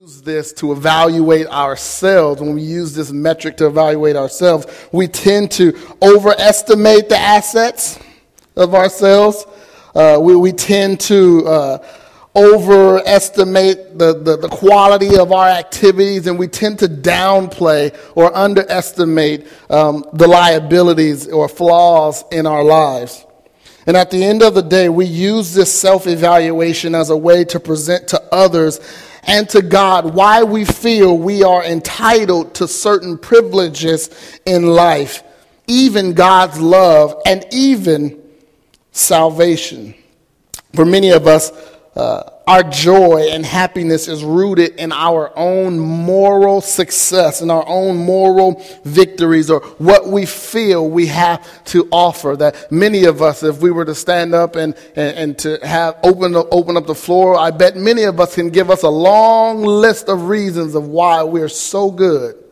Use this to evaluate ourselves. When we use this metric to evaluate ourselves, we tend to overestimate the assets of ourselves. We tend to overestimate the quality of our activities, and we tend to downplay or underestimate the liabilities or flaws in our lives. And at the end of the day, we use this self-evaluation as a way to present to others and to God why we feel we are entitled to certain privileges in life, even God's love and even salvation. For many of us, our joy and happiness is rooted in our own moral success, in our own moral victories, or what we feel we have to offer. That many of us, if we were to stand up and to have open up the floor, I bet many of us can give us a long list of reasons of why we're so good.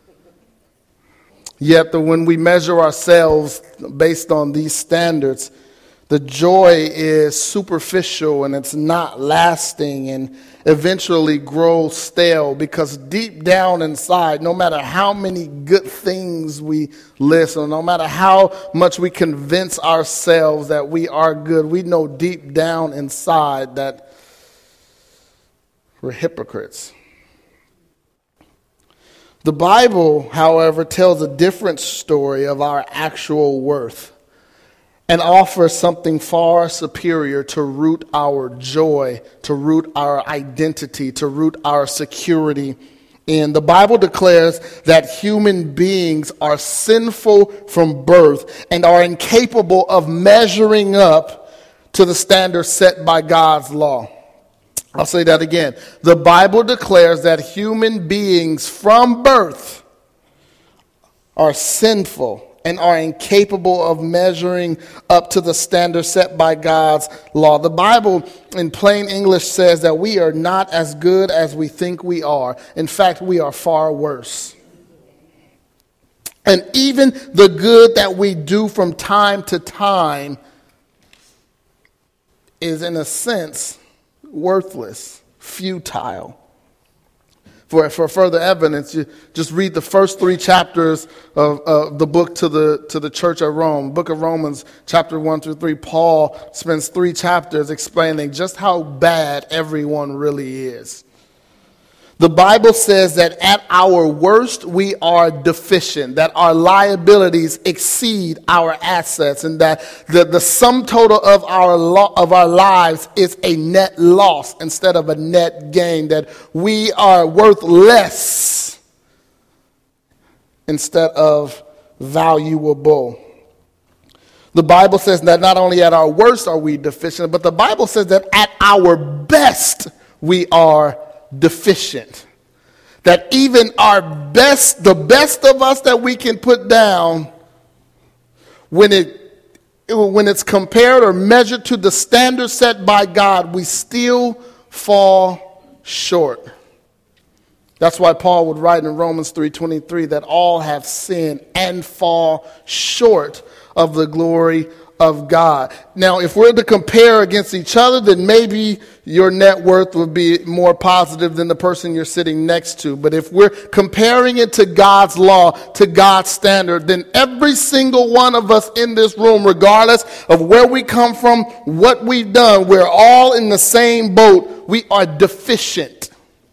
Yet when we measure ourselves based on these standards, the joy is superficial and it's not lasting and eventually grows stale, because deep down inside, no matter how many good things we list or no matter how much we convince ourselves that we are good, we know deep down inside that we're hypocrites. The Bible, however, tells a different story of our actual worth and offers something far superior to root our joy, to root our identity, to root our security in. The Bible declares that human beings are sinful from birth and are incapable of measuring up to the standards set by God's law. I'll say that again. The Bible declares that human beings from birth are sinful and are incapable of measuring up to the standards set by God's law. The Bible, in plain English, says that we are not as good as we think we are. In fact, we are far worse. And even the good that we do from time to time is, in a sense, worthless, futile. For further evidence, you just read the first 3 chapters of the book to the church of Rome, book of Romans, chapter 1 through 3. Paul spends 3 chapters explaining just how bad everyone really is. The Bible says that at our worst, we are deficient, that our liabilities exceed our assets, and that the sum total of our lives is a net loss instead of a net gain, that we are worth less instead of valuable. The Bible says that not only at our worst are we deficient, but the Bible says that at our best we are deficient. That even our best, the best of us that we can put down, when it's compared or measured to the standard set by God, we still fall short. That's why Paul would write in Romans 3:23 that all have sinned and fall short of the glory of God. Now, if we're to compare against each other, then maybe your net worth would be more positive than the person you're sitting next to. But if we're comparing it to God's law, to God's standard, then every single one of us in this room, regardless of where we come from, what we've done, we're all in the same boat. We are deficient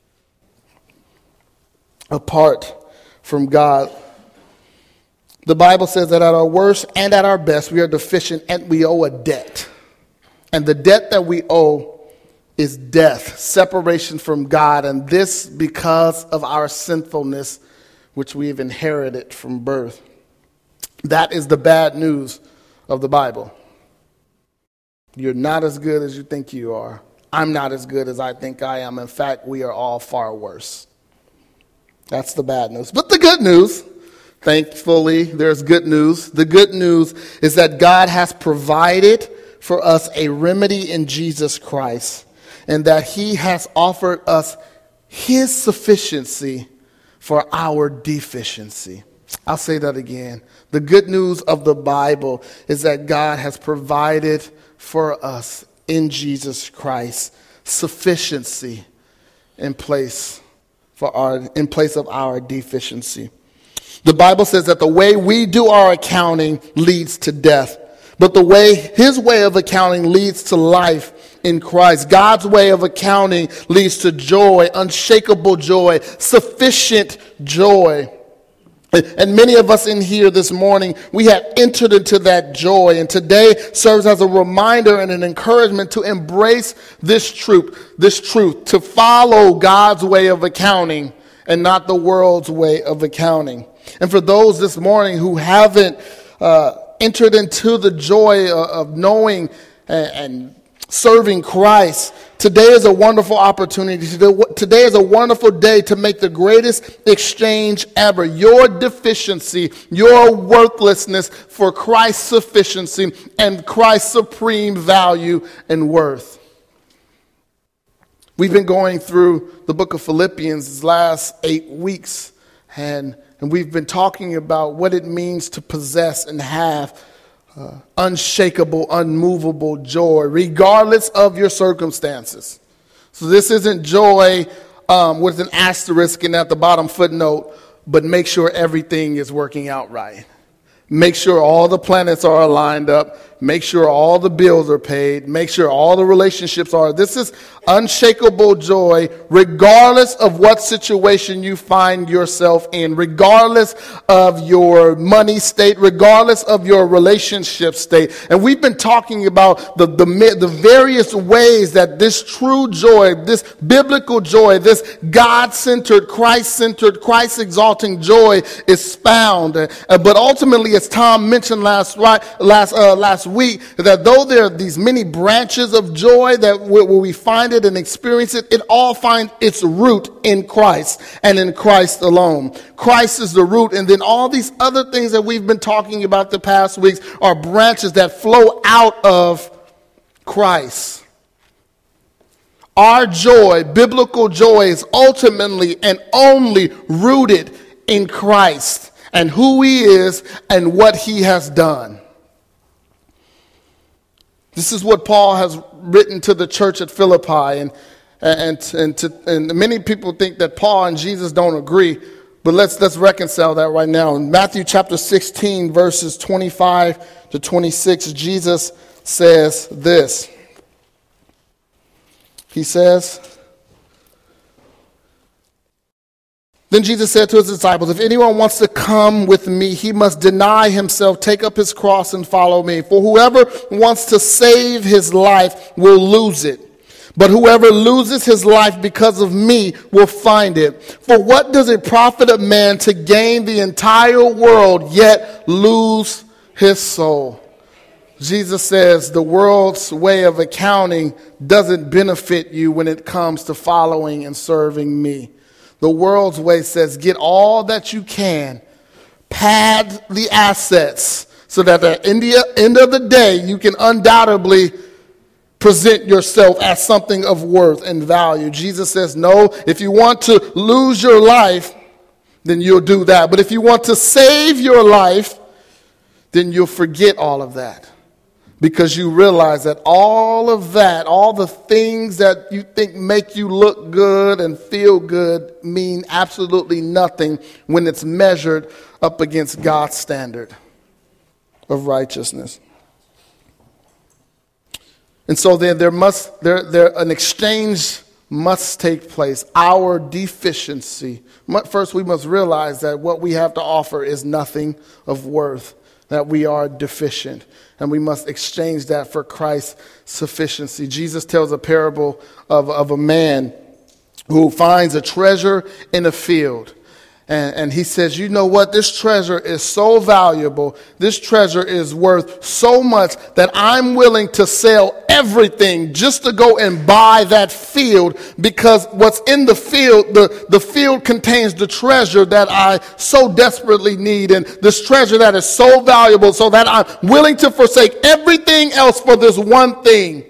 apart from God. The Bible says that at our worst and at our best, we are deficient and we owe a debt. And the debt that we owe is death, separation from God, and this because of our sinfulness, which we have inherited from birth. That is the bad news of the Bible. You're not as good as you think you are. I'm not as good as I think I am. In fact, we are all far worse. That's the bad news. But the good news, thankfully, there's good news. The good news is that God has provided for us a remedy in Jesus Christ, and that he has offered us his sufficiency for our deficiency. I'll say that again. The good news of the Bible is that God has provided for us in Jesus Christ sufficiency in place in place of our deficiency. The Bible says that the way we do our accounting leads to death, but his way of accounting leads to life in Christ. God's way of accounting leads to joy, unshakable joy, sufficient joy. And many of us in here this morning, we have entered into that joy. And today serves as a reminder and an encouragement to embrace this truth, to follow God's way of accounting and not the world's way of accounting. And for those this morning who haven't entered into the joy of knowing and serving Christ, today is a wonderful opportunity. Today is a wonderful day to make the greatest exchange ever. Your deficiency, your worthlessness for Christ's sufficiency and Christ's supreme value and worth. We've been going through the book of Philippians these last 8 weeks, and we've been talking about what it means to possess and have unshakable, unmovable joy, regardless of your circumstances. So this isn't joy with an asterisk and at the bottom footnote, but make sure everything is working out right. Make sure all the planets are aligned up. Make sure all the bills are paid. Make sure all the relationships are. This is unshakable joy, regardless of what situation you find yourself in, regardless of your money state, regardless of your relationship state. And we've been talking about the various ways that this true joy, this biblical joy, this God-centered, Christ-centered, Christ-exalting joy is found. But ultimately, as Tom mentioned last week, that though there are these many branches of joy that where we find it and experience it, it all finds its root in Christ and in Christ alone. Christ is the root, and then all these other things that we've been talking about the past weeks are branches that flow out of Christ. Our joy, biblical joy, is ultimately and only rooted in Christ and who he is and what he has done. This is what Paul has written to the church at Philippi, and many people think that Paul and Jesus don't agree, but let's reconcile that right now. In Matthew chapter 16, verses 25 to 26, Jesus says this. He says, then Jesus said to his disciples, if anyone wants to come with me, he must deny himself, take up his cross, and follow me. For whoever wants to save his life will lose it. But whoever loses his life because of me will find it. For what does it profit a man to gain the entire world, yet lose his soul? Jesus says the world's way of accounting doesn't benefit you when it comes to following and serving me. The world's way says get all that you can, pad the assets, so that at the end of the day, you can undoubtedly present yourself as something of worth and value. Jesus says, no, if you want to lose your life, then you'll do that. But if you want to save your life, then you'll forget all of that. Because you realize that all of that, all the things that you think make you look good and feel good mean absolutely nothing when it's measured up against God's standard of righteousness. And so then an exchange must take place. Our deficiency. First, we must realize that what we have to offer is nothing of worth, that we are deficient. And we must exchange that for Christ's sufficiency. Jesus tells a parable of a man who finds a treasure in a field. And he says, you know what? This treasure is so valuable. This treasure is worth so much that I'm willing to sell everything just to go and buy that field, because what's in the field, the field contains the treasure that I so desperately need, and this treasure that is so valuable, so that I'm willing to forsake everything else for this one thing.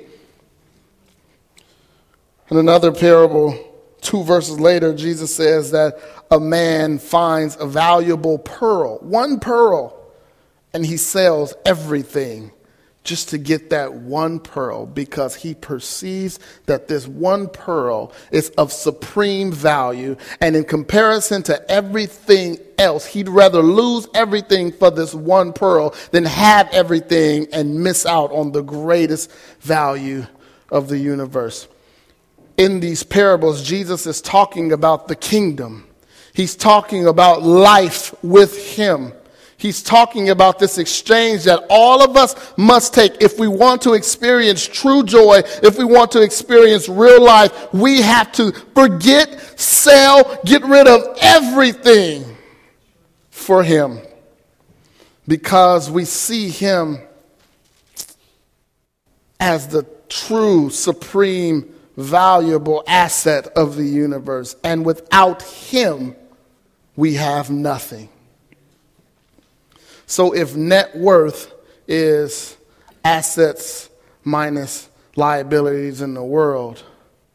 In another parable, 2 verses later, Jesus says that a man finds a valuable pearl, one pearl, and he sells everything just to get that one pearl, because he perceives that this one pearl is of supreme value. And in comparison to everything else, he'd rather lose everything for this one pearl than have everything and miss out on the greatest value of the universe. In these parables, Jesus is talking about the kingdom. He's talking about life with him. He's talking about this exchange that all of us must take. If we want to experience true joy, if we want to experience real life, we have to forget, sell, get rid of everything for him, because we see him as the true, supreme, valuable asset of the universe. And without him, we have nothing. So if net worth is assets minus liabilities in the world,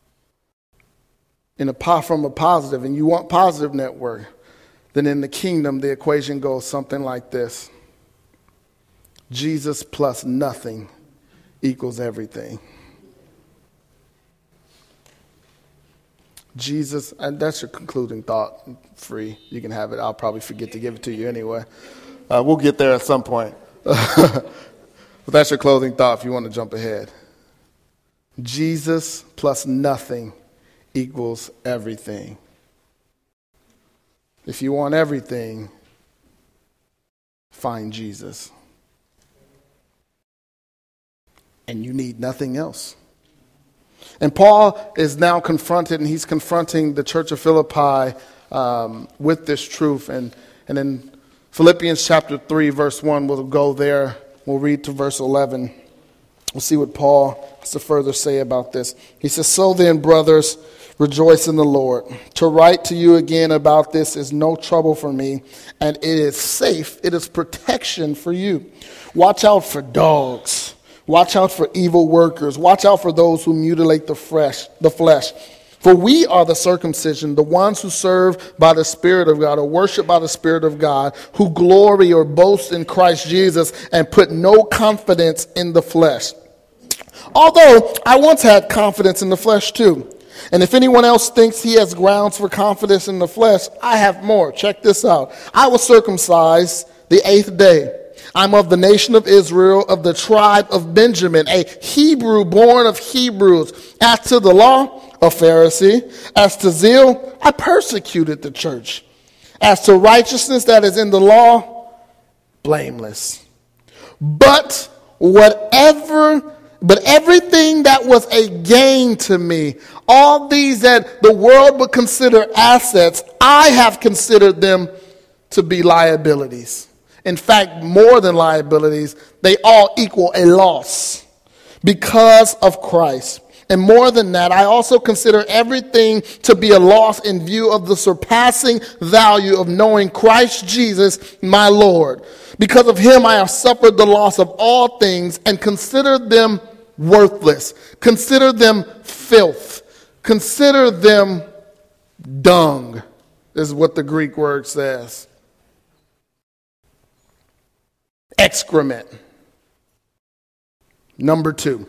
from a positive, and you want positive net worth, then in the kingdom, the equation goes something like this. Jesus plus nothing equals everything. Jesus, and that's your concluding thought. Free. You can have it. I'll probably forget to give it to you anyway. We'll get there at some point. But that's your closing thought if you want to jump ahead. Jesus plus nothing equals everything. If you want everything, find Jesus. And you need nothing else. And Paul is now confronted, and he's confronting the church of Philippi with this truth. And in Philippians chapter 3, verse 1, we'll go there. We'll read to verse 11. We'll see what Paul has to further say about this. He says, "So then, brothers, rejoice in the Lord. To write to you again about this is no trouble for me, and it is safe. It is protection for you. Watch out for dogs. Watch out for evil workers. Watch out for those who mutilate the flesh. For we are the circumcision, the ones who serve by the Spirit of God, or worship by the Spirit of God, who glory or boast in Christ Jesus and put no confidence in the flesh. Although I once had confidence in the flesh too. And if anyone else thinks he has grounds for confidence in the flesh, I have more." Check this out. "I was circumcised the 8th day. I'm of the nation of Israel, of the tribe of Benjamin, a Hebrew born of Hebrews. As to the law, a Pharisee. As to zeal, I persecuted the church. As to righteousness that is in the law, blameless. But everything that was a gain to me, all these that the world would consider assets, I have considered them to be liabilities. In fact, more than liabilities, they all equal a loss because of Christ. And more than that, I also consider everything to be a loss in view of the surpassing value of knowing Christ Jesus, my Lord. Because of him, I have suffered the loss of all things and consider them worthless. Consider them filth. Consider them dung, is what the Greek word says. Excrement. Number 2.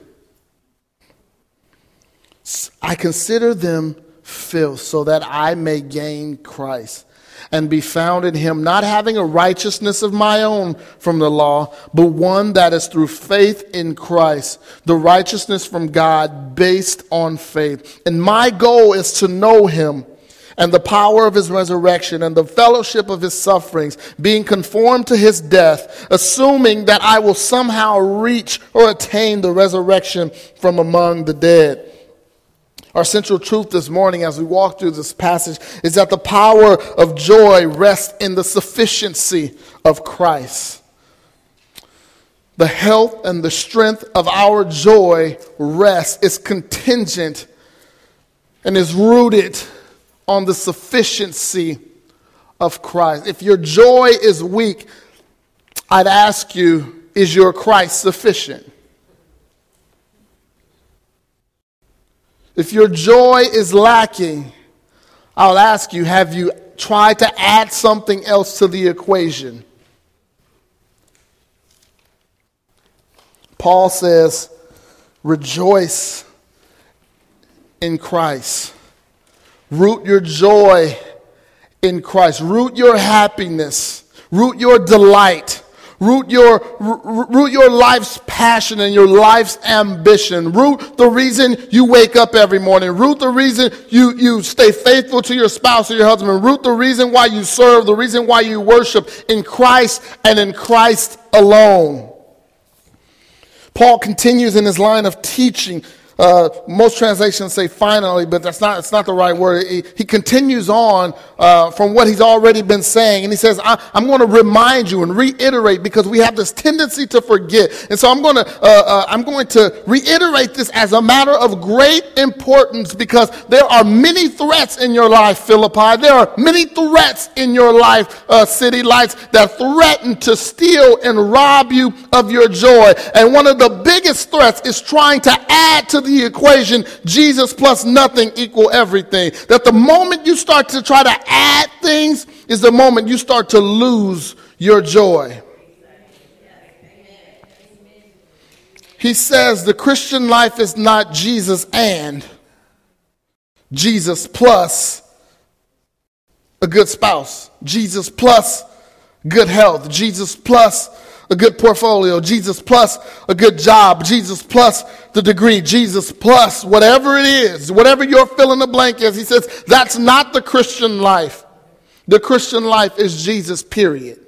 I consider them filth so that I may gain Christ and be found in him, not having a righteousness of my own from the law, but one that is through faith in Christ, the righteousness from God based on faith. And my goal is to know him and the power of his resurrection and the fellowship of his sufferings, being conformed to his death, assuming that I will somehow reach or attain the resurrection from among the dead. Our central truth this morning as we walk through this passage is that the power of joy rests in the sufficiency of Christ. The health and the strength of our joy is contingent and is rooted on the sufficiency of Christ. If your joy is weak, I'd ask you, is your Christ sufficient? If your joy is lacking, I'll ask you, have you tried to add something else to the equation? Paul says, rejoice in Christ. Root your joy in Christ. Root your happiness. Root your delight. Root your life's passion and your life's ambition. Root the reason you wake up every morning. Root the reason you stay faithful to your spouse or your husband. Root the reason why you serve, the reason why you worship in Christ and in Christ alone. Paul continues in his line of teaching. Most translations say finally, but it's not the right word. He continues on from what he's already been saying. And he says, I'm going to remind you and reiterate, because we have this tendency to forget. And so I'm going to reiterate this as a matter of great importance, because there are many threats in your life, Philippi. There are many threats in your life, City Lights, that threaten to steal and rob you of your joy. And one of the biggest threats is trying to add to the equation Jesus plus nothing equal everything. That the moment you start to try to add things is the moment you start to lose your joy. He says the Christian life is not Jesus and Jesus plus a good spouse, Jesus plus good health, Jesus plus a good portfolio, Jesus plus a good job, Jesus plus the degree, Jesus plus whatever it is, whatever your fill in the blank is. He says that's not the Christian life. The Christian life is Jesus, period.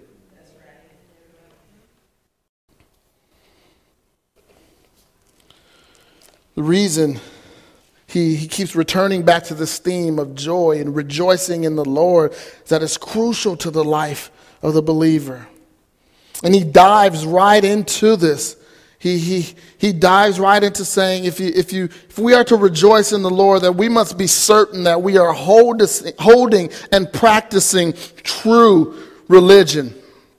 The reason he keeps returning back to this theme of joy and rejoicing in the Lord is that it's crucial to the life of the believer. And he dives right into this. He dives right into saying, if we are to rejoice in the Lord, that we must be certain that we are holding and practicing true religion.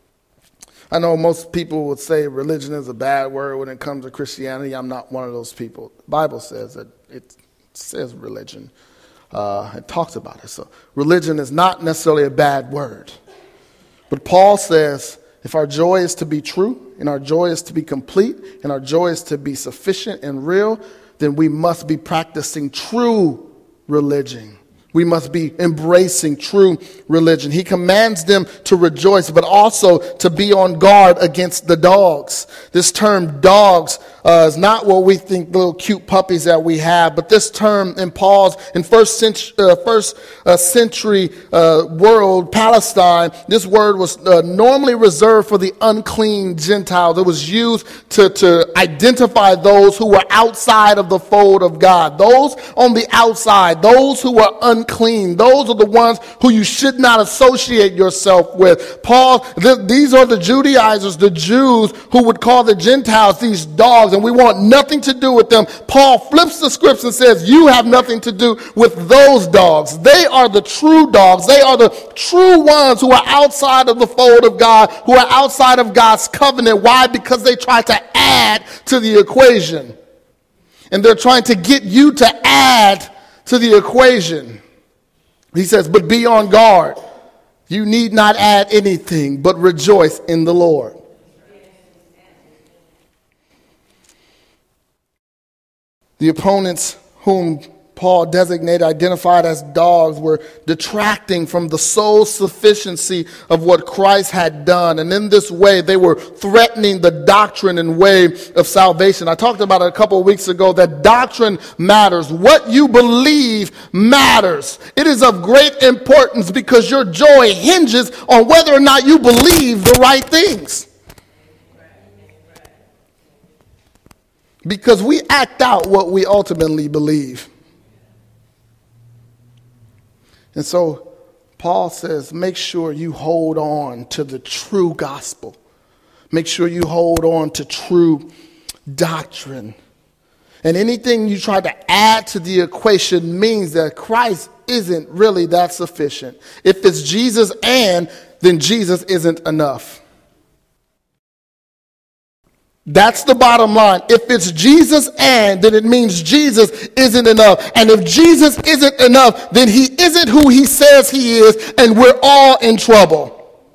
I know most people would say religion is a bad word when it comes to Christianity. I'm not one of those people. The Bible says that it says religion. It talks about it. So religion is not necessarily a bad word. But Paul says, if our joy is to be true, and our joy is to be complete, and our joy is to be sufficient and real, then we must be practicing true religion. We must be embracing true religion. He commands them to rejoice, but also to be on guard against the dogs. This term dogs is not what we think, little cute puppies that we have, but this term in Paul's, in first century world, Palestine, this word was normally reserved for the unclean Gentiles. It was used to identify those who were outside of the fold of God. Those on the outside, those who were unclean, those are the ones who you should not associate yourself with. These are the Judaizers, the Jews, who would call the Gentiles these dogs, and we want nothing to do with them. Paul flips the scripts and says, you have nothing to do with those dogs. They are the true dogs. They are the true ones who are outside of the fold of God, who are outside of God's covenant. Why? Because they try to add to the equation. And they're trying to get you to add to the equation. He says, but be on guard. You need not add anything, but rejoice in the Lord. The opponents whom Paul identified as dogs, were detracting from the sole sufficiency of what Christ had done. And in this way, they were threatening the doctrine and way of salvation. I talked about it a couple of weeks ago, that doctrine matters. What you believe matters. It is of great importance because your joy hinges on whether or not you believe the right things. Because we act out what we ultimately believe. And so Paul says, make sure you hold on to the true gospel. Make sure you hold on to true doctrine. And anything you try to add to the equation means that Christ isn't really that sufficient. If it's Jesus then Jesus isn't enough. That's the bottom line. If it's Jesus then it means Jesus isn't enough. And if Jesus isn't enough, then he isn't who he says he is, and we're all in trouble.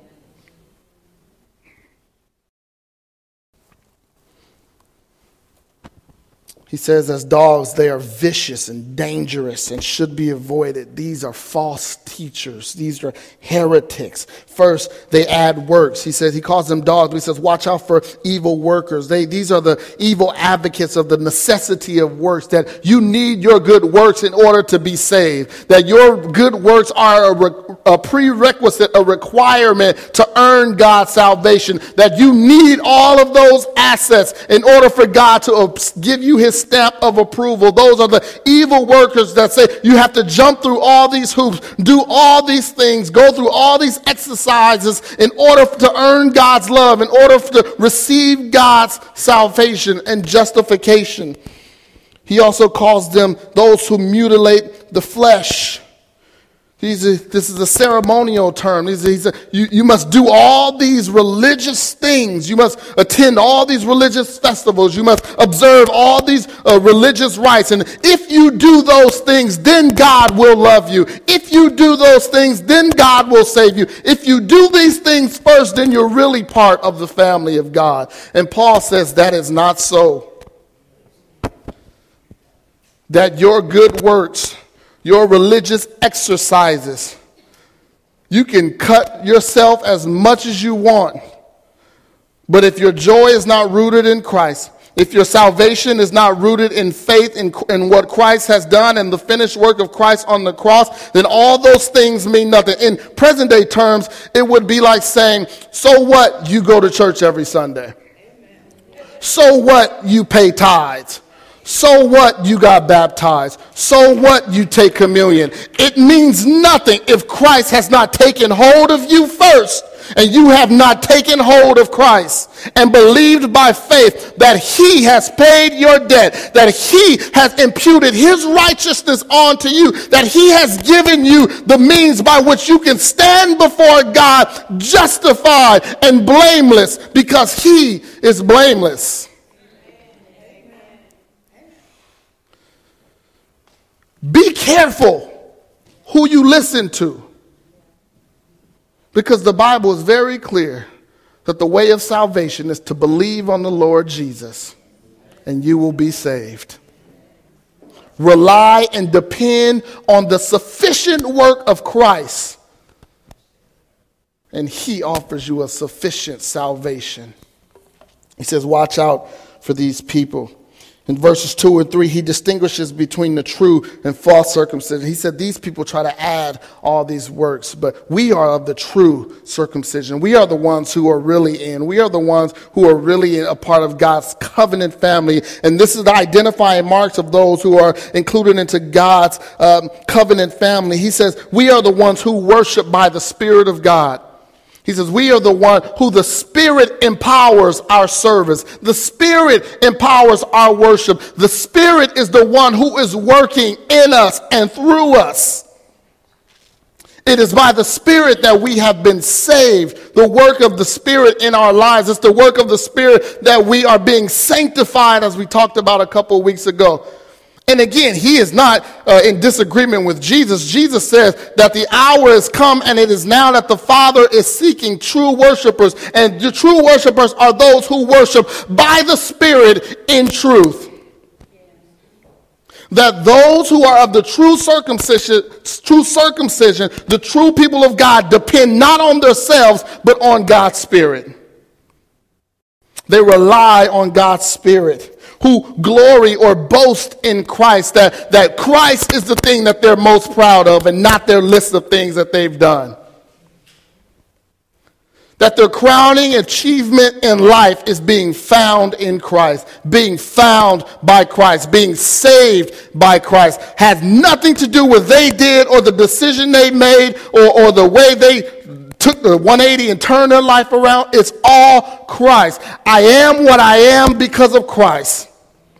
He says, as dogs, they are vicious and dangerous and should be avoided. These are false teachers. These are heretics. First, they add works. He says, he calls them dogs, but he says, watch out for evil workers. These are the evil advocates of the necessity of works, that you need your good works in order to be saved. That your good works are a prerequisite, a requirement to earn God's salvation. That you need all of those assets in order for God to give you his stamp of approval. Those are the evil workers that say you have to jump through all these hoops, do all these things, go through all these exercises in order to earn God's love, in order to receive God's salvation and justification. He also calls them those who mutilate the flesh. This is a ceremonial term. You must do all these religious things. You must attend all these religious festivals. You must observe all these religious rites. And if you do those things, then God will love you. If you do those things, then God will save you. If you do these things first, then you're really part of the family of God. And Paul says that is not so. That your good works, your religious exercises, you can cut yourself as much as you want. But if your joy is not rooted in Christ, if your salvation is not rooted in faith in what Christ has done and the finished work of Christ on the cross, then all those things mean nothing. In present day terms, it would be like saying, so what, you go to church every Sunday? So what, you pay tithes? So what, you got baptized? So what, you take communion? It means nothing if Christ has not taken hold of you first, and you have not taken hold of Christ and believed by faith that he has paid your debt, that he has imputed his righteousness onto you, that he has given you the means by which you can stand before God justified and blameless, because he is blameless. Be careful who you listen to, because the Bible is very clear that the way of salvation is to believe on the Lord Jesus and you will be saved. Rely and depend on the sufficient work of Christ, and he offers you a sufficient salvation. He says, watch out for these people. In verses 2 and 3, he distinguishes between the true and false circumcision. He said these people try to add all these works, but we are of the true circumcision. We are the ones who are really in. We are the ones who are really a part of God's covenant family. And this is the identifying marks of those who are included into God's covenant family. He says we are the ones who worship by the Spirit of God. He says, we are the one who the Spirit empowers our service. The Spirit empowers our worship. The Spirit is the one who is working in us and through us. It is by the Spirit that we have been saved. The work of the Spirit in our lives. It's the work of the Spirit that we are being sanctified, as we talked about a couple of weeks ago. And again, he is not in disagreement with Jesus. Jesus says that the hour has come and it is now that the Father is seeking true worshipers. And the true worshipers are those who worship by the Spirit in truth. That those who are of the true circumcision, the true people of God, depend not on themselves, but on God's Spirit. They rely on God's Spirit, who glory or boast in Christ, that Christ is the thing that they're most proud of and not their list of things that they've done. That their crowning achievement in life is being found in Christ, being found by Christ, being saved by Christ. Has nothing to do with what they did or the decision they made or the way they took the 180 and turned their life around. It's all Christ. I am what I am because of Christ.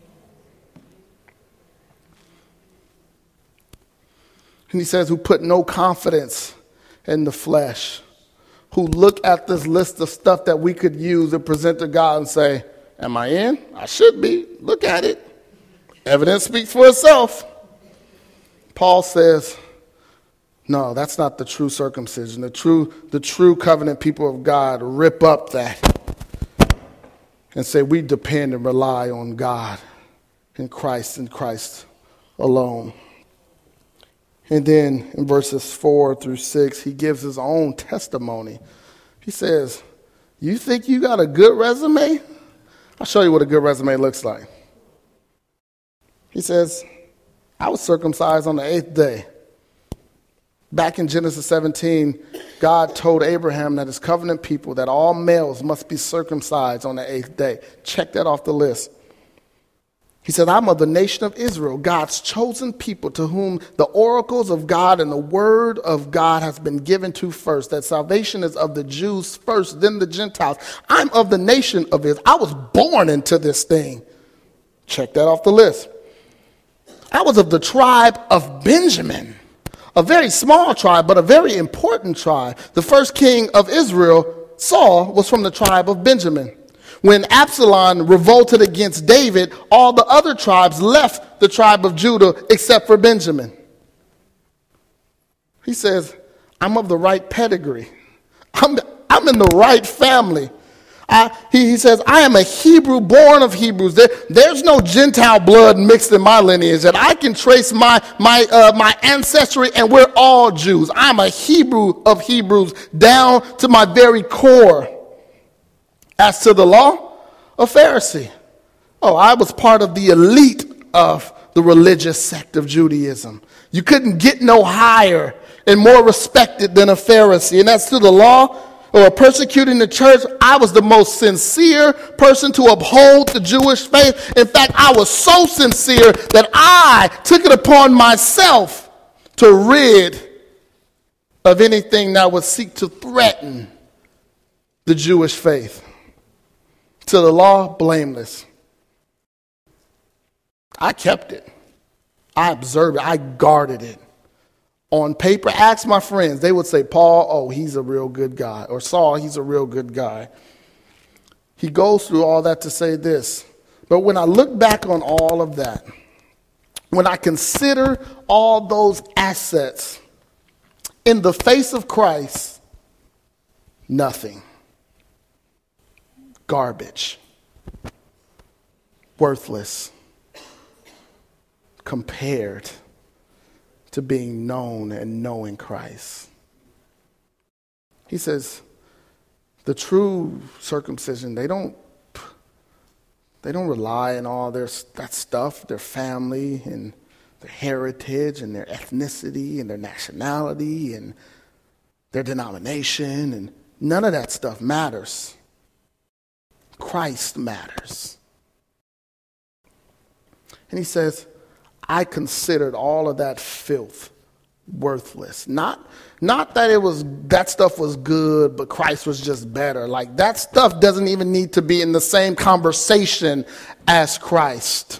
And he says, who put no confidence in the flesh, who look at this list of stuff that we could use and present to God and say, am I in? I should be. Look at it. Evidence speaks for itself. Paul says, no, that's not the true circumcision. The true covenant people of God rip up that and say we depend and rely on God in Christ and Christ alone. And then in verses 4 through 6, he gives his own testimony. He says, you think you got a good resume? I'll show you what a good resume looks like. He says, I was circumcised on the 8th day. Back in Genesis 17, God told Abraham that his covenant people, that all males must be circumcised on the 8th day. Check that off the list. He said, I'm of the nation of Israel, God's chosen people, to whom the oracles of God and the word of God has been given to first, that salvation is of the Jews first, then the Gentiles. I'm of the nation of Israel. I was born into this thing. Check that off the list. I was of the tribe of Benjamin, a very small tribe, but a very important tribe. The first king of Israel, Saul, was from the tribe of Benjamin. When Absalom revolted against David, all the other tribes left the tribe of Judah except for Benjamin. He says, I'm of the right pedigree. I'm in the right family. He says, I am a Hebrew born of Hebrews. There's no Gentile blood mixed in my lineage, that I can trace my ancestry, and we're all Jews. I'm a Hebrew of Hebrews down to my very core. As to the law, a Pharisee. Oh, I was part of the elite of the religious sect of Judaism. You couldn't get no higher and more respected than a Pharisee. And as to the law, or persecuting the church, I was the most sincere person to uphold the Jewish faith. In fact, I was so sincere that I took it upon myself to rid of anything that would seek to threaten the Jewish faith. To the law, blameless. I kept it. I observed it. I guarded it. On paper, ask my friends. They would say, Paul, oh, he's a real good guy. Or Saul, he's a real good guy. He goes through all that to say this. But when I look back on all of that, when I consider all those assets in the face of Christ, nothing. Garbage, worthless, compared to being known and knowing Christ. He says, the true circumcision, they don't rely on all that stuff, their family and their heritage and their ethnicity and their nationality and their denomination, and none of that stuff matters. Christ matters. And he says, I considered all of that filth worthless. Not that that stuff was good, but Christ was just better. Like, that stuff doesn't even need to be in the same conversation as Christ.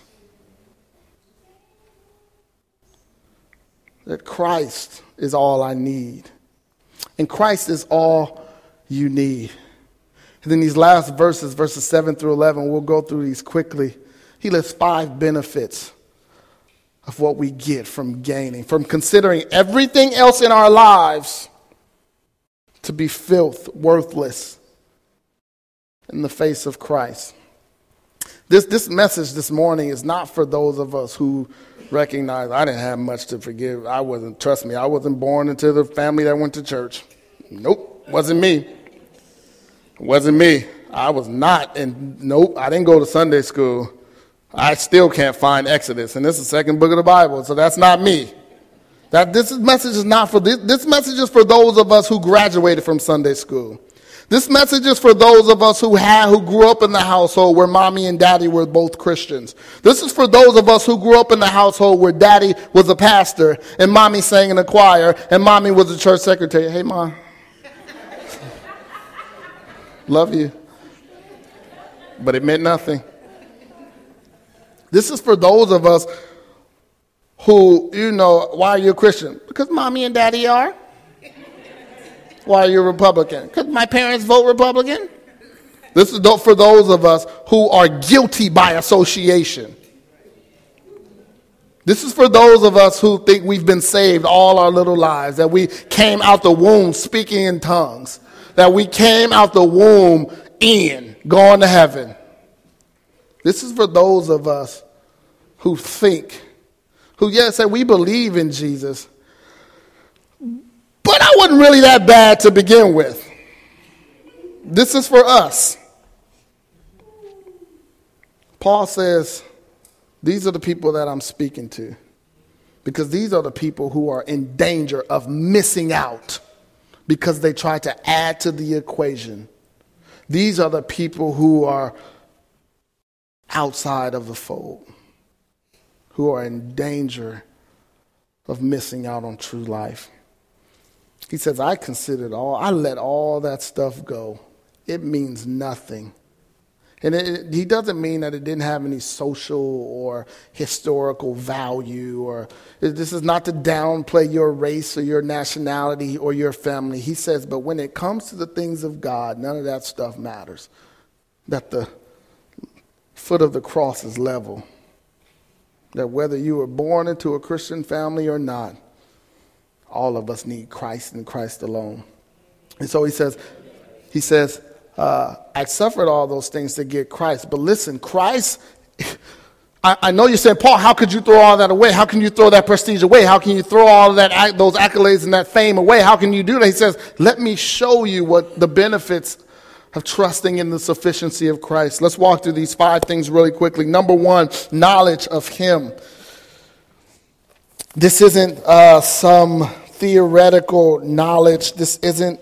That Christ is all I need. And Christ is all you need. And then these last verses 7 through 11, we'll go through these quickly. He lists 5 benefits of what we get from gaining, from considering everything else in our lives to be filth, worthless in the face of Christ. This message this morning is not for those of us who recognize I didn't have much to forgive. I wasn't born into the family that went to church. Nope, wasn't me. Wasn't me. I was not. And nope, I didn't go to Sunday school. I still can't find Exodus. And this is the second book of the Bible, so that's not me. This message is not for this message is for those of us who graduated from Sunday school. This message is for those of us who grew up in the household where mommy and daddy were both Christians. This is for those of us who grew up in the household where daddy was a pastor and mommy sang in a choir and mommy was a church secretary. Hey, Mom. Love you. But it meant nothing. This is for those of us who, why are you a Christian? Because mommy and daddy are. Why are you a Republican? Because my parents vote Republican. This is for those of us who are guilty by association. This is for those of us who think we've been saved all our little lives, that we came out the womb speaking in tongues, that we came out the womb going to heaven. This is for those of us who think, who say we believe in Jesus, but I wasn't really that bad to begin with. This is for us. Paul says, these are the people that I'm speaking to, because these are the people who are in danger of missing out because they try to add to the equation. These are the people who are outside of the fold, who are in danger of missing out on true life. He says, I let all that stuff go. It means nothing. And he doesn't mean that it didn't have any social or historical value, or this is not to downplay your race or your nationality or your family. He says, but when it comes to the things of God, none of that stuff matters. That the foot of the cross is level. That whether you were born into a Christian family or not, all of us need Christ and Christ alone. And so he says, I suffered all those things to get Christ. But listen, Christ, I know you're saying, Paul, how could you throw all that away? How can you throw that prestige away? How can you throw all of that, those accolades and that fame away? How can you do that? He says, let me show you what the benefits of trusting in the sufficiency of Christ. Let's walk through these 5 things really quickly. Number 1, knowledge of him. This isn't some theoretical knowledge. This isn't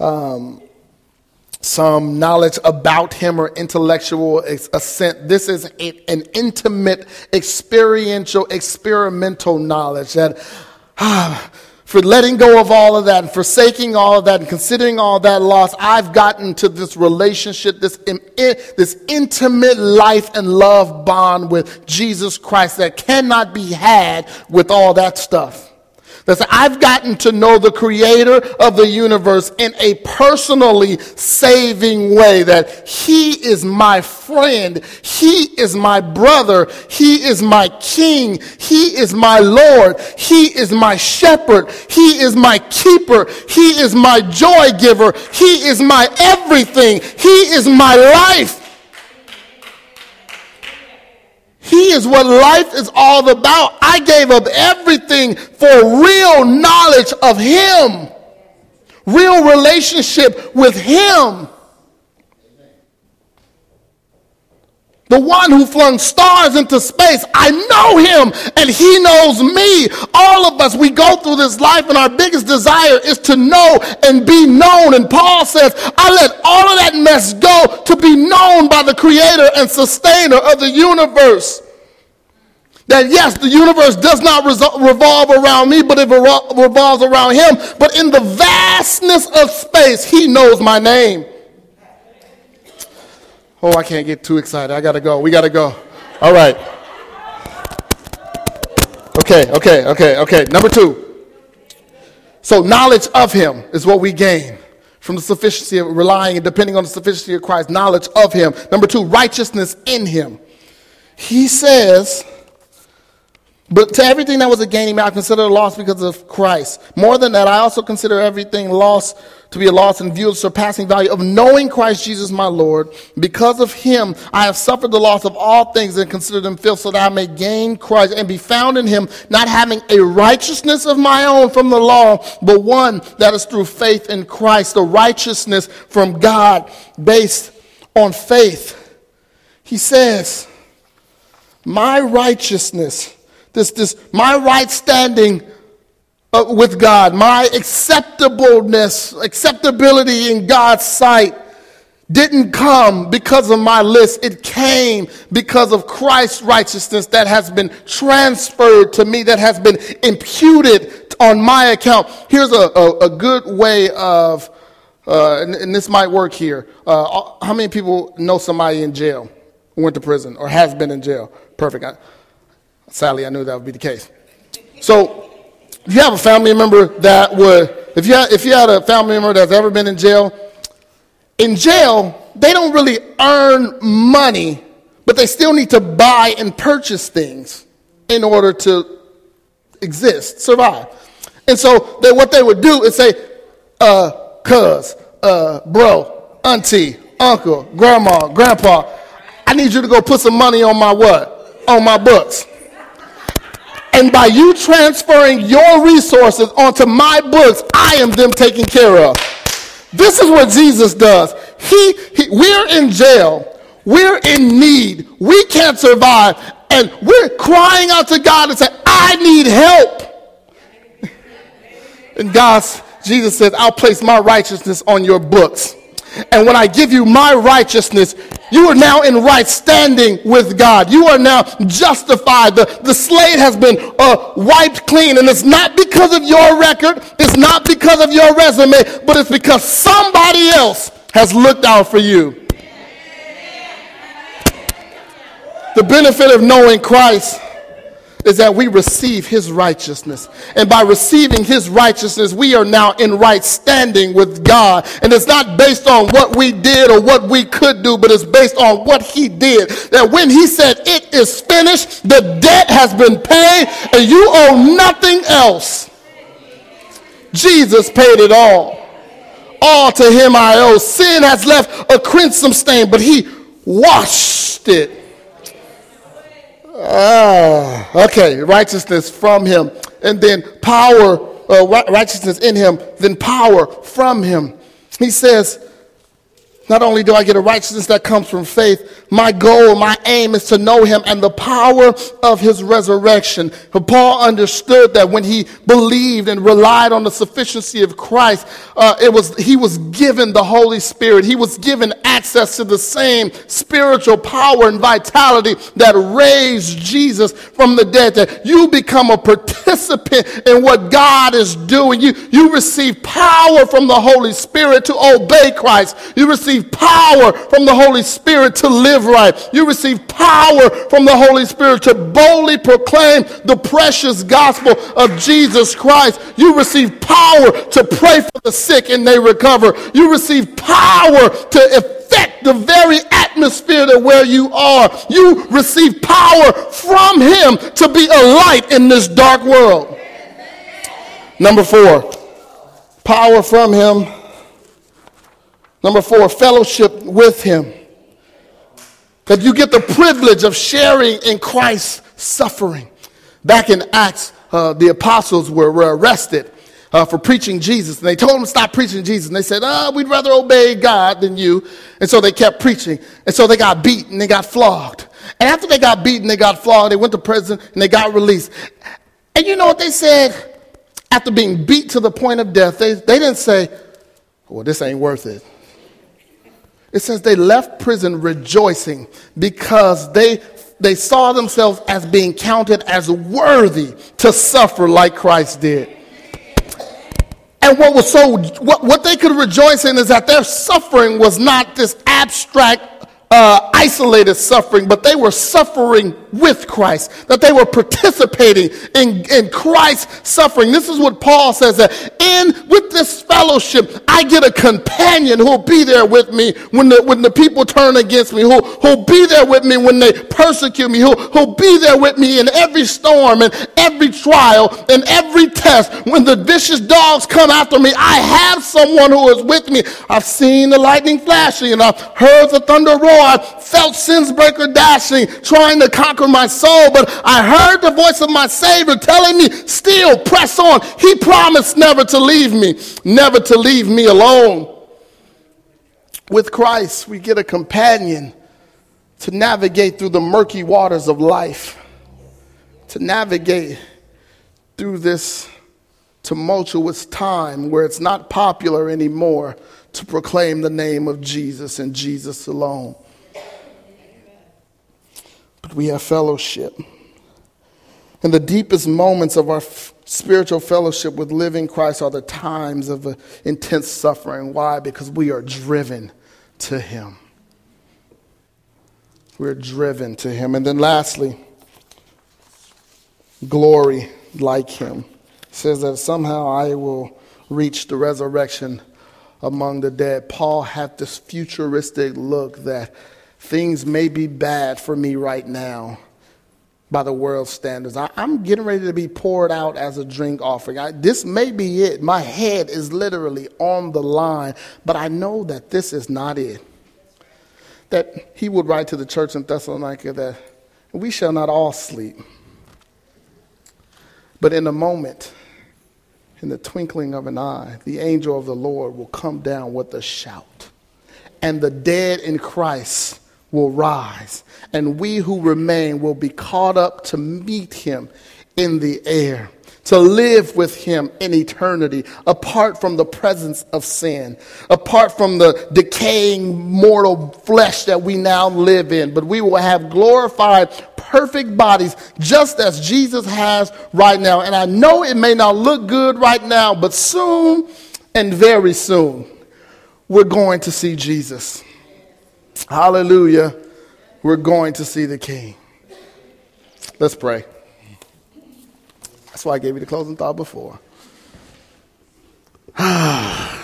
some knowledge about him or intellectual assent. This is an intimate, experiential, experimental knowledge that for letting go of all of that and forsaking all of that and considering all that loss, I've gotten to this relationship, this intimate life and love bond with Jesus Christ that cannot be had with all that stuff. That's, I've gotten to know the creator of the universe in a personally saving way, that he is my friend, he is my brother, he is my king, he is my Lord, he is my shepherd, he is my keeper, he is my joy giver, he is my everything, he is my life. He is what life is all about. I gave up everything for real knowledge of him, real relationship with him. The one who flung stars into space, I know him and he knows me. All of us, we go through this life and our biggest desire is to know and be known. And Paul says, I let all of that mess go to be known by the creator and sustainer of the universe. That yes, the universe does not revolve around me, but it revolves around him. But in the vastness of space, he knows my name. Oh, I can't get too excited. I got to go. We got to go. All right. Okay. Number 2. So knowledge of him is what we gain from the sufficiency of relying and depending on the sufficiency of Christ. Knowledge of him. Number 2, righteousness in him. He says, but to everything that was a gaining, I consider a loss because of Christ. More than that, I also consider everything lost to be a loss in view of the surpassing value of knowing Christ Jesus my Lord. Because of him, I have suffered the loss of all things and consider them filth, so that I may gain Christ and be found in him, not having a righteousness of my own from the law, but one that is through faith in Christ, the righteousness from God based on faith. He says, my righteousness, my right standing with God, my acceptability in God's sight didn't come because of my list. It came because of Christ's righteousness that has been transferred to me, that has been imputed on my account. Here's a good way of, and this might work here. How many people know somebody in jail who went to prison or has been in jail? Perfect. Sadly, I knew that would be the case. So, if you have a family member that if you had a family member that's ever been in jail, they don't really earn money, but they still need to buy and purchase things in order to exist, survive. And so what they would do is say, cuz, bro, auntie, uncle, grandma, grandpa, I need you to go put some money on my what? On my books. And by you transferring your resources onto my books, I am them taken care of. This is what Jesus does. We're in jail. We're in need. We can't survive. And we're crying out to God and saying, I need help. And Jesus says, I'll place my righteousness on your books. And when I give you my righteousness, you are now in right standing with God. You are now justified. The slate has been wiped clean. And it's not because of your record. It's not because of your resume. But it's because somebody else has looked out for you. The benefit of knowing Christ is that we receive his righteousness. And by receiving his righteousness, we are now in right standing with God. And it's not based on what we did or what we could do, but it's based on what he did. That when he said it is finished, the debt has been paid, and you owe nothing else. Jesus paid it all. All to him I owe. Sin has left a crimson stain, but he washed it. Okay, righteousness from him, and then power, righteousness in him, then power from him. He says, not only do I get a righteousness that comes from faith, my goal, my aim is to know him and the power of his resurrection. But Paul understood that when he believed and relied on the sufficiency of Christ, he was given the Holy Spirit. He was given access to the same spiritual power and vitality that raised Jesus from the dead. That you become a participant in what God is doing. You receive power from the Holy Spirit to obey Christ. You receive power from the Holy Spirit to live right. You receive power from the Holy Spirit to boldly proclaim the precious gospel of Jesus Christ. You receive power to pray for the sick and they recover. You receive power to affect the very atmosphere that where you are. You receive power from him to be a light in this dark world. Number 4, power from him. Number 4, fellowship with him. That you get the privilege of sharing in Christ's suffering. Back in Acts, the apostles were arrested for preaching Jesus. And they told them to stop preaching Jesus. And they said, we'd rather obey God than you. And so they kept preaching. And so they got beaten, they got flogged. And after they got beaten, they got flogged, they went to prison, and they got released. And you know what they said? After being beat to the point of death, they didn't say, well, this ain't worth it. It says they left prison rejoicing because they saw themselves as being counted as worthy to suffer like Christ did. And what they could rejoice in is that their suffering was not this abstract, isolated suffering, but they were suffering with Christ, that they were participating in Christ's suffering. This is what Paul says, that with this fellowship, I get a companion who'll be there with me when the people turn against me, who'll be there with me when they persecute me, who'll be there with me in every storm and every trial and every test. When the vicious dogs come after me, I have someone who is with me. I've seen the lightning flashing and I've heard the thunder roar. I felt sin's breaker dashing, trying to conquer my soul, but I heard the voice of my Savior telling me, still press on. He promised never to leave me, never to leave me alone. With Christ, we get a companion to navigate through the murky waters of life, to navigate through this tumultuous time where it's not popular anymore to proclaim the name of Jesus and Jesus alone. But we have fellowship. And the deepest moments of our spiritual fellowship with living Christ are the times of intense suffering. Why? Because we are driven to him. We're driven to him. And then lastly, glory like him. It says that somehow I will reach the resurrection among the dead. Paul had this futuristic look that things may be bad for me right now by the world's standards. I'm getting ready to be poured out as a drink offering. This may be it. My head is literally on the line, but I know that this is not it. That he would write to the church in Thessalonica that we shall not all sleep, But in a moment, in the twinkling of an eye, the angel of the Lord will come down with a shout, and the dead in Christ will rise, and we who remain will be caught up to meet him in the air, to live with him in eternity, apart from the presence of sin, apart from the decaying mortal flesh that we now live in. But we will have glorified, perfect bodies, just as Jesus has right now. And I know it may not look good right now, but soon and very soon, we're going to see Jesus. Hallelujah. We're going to see the King. Let's pray. That's why I gave you the closing thought before. God,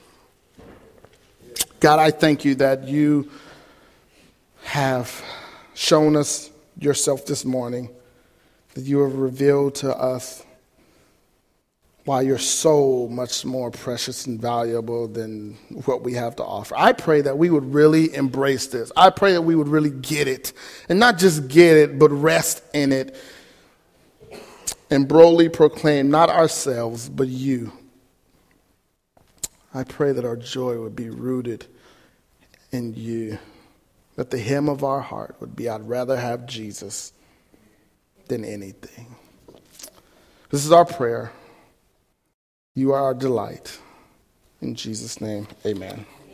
I thank you that you have shown us yourself this morning, that you have revealed to us why you're so much more precious and valuable than what we have to offer. I pray that we would really embrace this. I pray that we would really get it, and not just get it, but rest in it and boldly proclaim not ourselves, but you. I pray that our joy would be rooted in you, that the hymn of our heart would be, I'd rather have Jesus than anything. This is our prayer. You are our delight. In Jesus' name, amen.